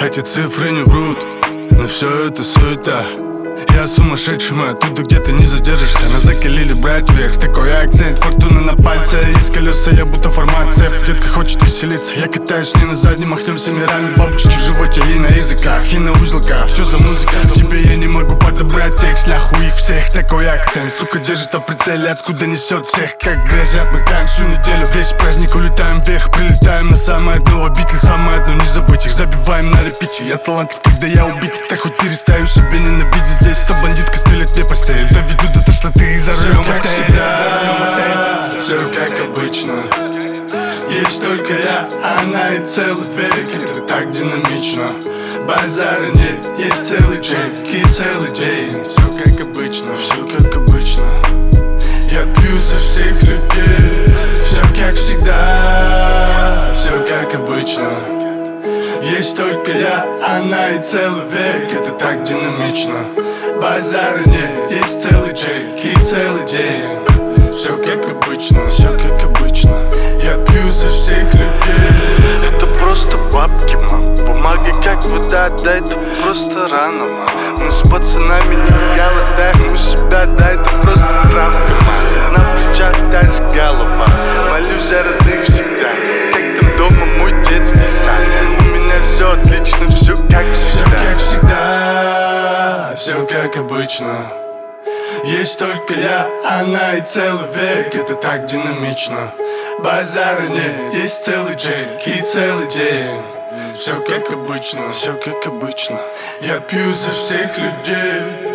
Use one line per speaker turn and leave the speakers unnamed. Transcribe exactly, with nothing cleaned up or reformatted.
Эти цифры не врут, но все это суета. Я сумасшедший, мы оттуда, где ты не задержишься. Нас закалили брать вверх, такой акцент, фортуна на пальце. Есть колеса, я будто формация. Детка хочет веселиться, я катаюсь не на заднем. Махнемся мирами, бабочки в животе и на языках, и на узелках. Что за музыка? В тебе я не могу подобрать текст, нахуй их всех, такой акцент. Сука держит о прицеле, откуда несет всех, как грязь. Отмыкаем всю неделю, весь праздник улетаем вверх. Прилетаем на самое дно, обитель, самое дно, не забыть их. Забиваем на репите, я талантлив, когда я убит. Так хоть перестаю себя ненавидеть здесь. Эта бандитка стелет мне постель, доведу до тошноты и за рулем отель. Все как обычно, есть только я, она и целый век. Это так динамично, базара нет, есть целый джейк и целый день. Все как обычно, все как обычно. Я пью за всех людей, все как всегда, все как обычно. Есть только я, она и целый век. Это так динамично, базара нет, есть целый джейк и целый день. Все как обычно, все как обычно. Я пью за всех людей. Это просто бабки, мам. Бумага как вода, да это просто рано, мам. Мы с пацанами не голодаем у себя, да это просто травка, мам. На плечах даже голова, молюсь за родных всегда. Как там дома мой детский сад. У меня все отлично, все как всегда. Все как всегда, все как обычно. Есть только я, она и целый век. Это так динамично, базара нет, есть целый джейк и целый день. Все как обычно, все как обычно. Я пью за всех людей.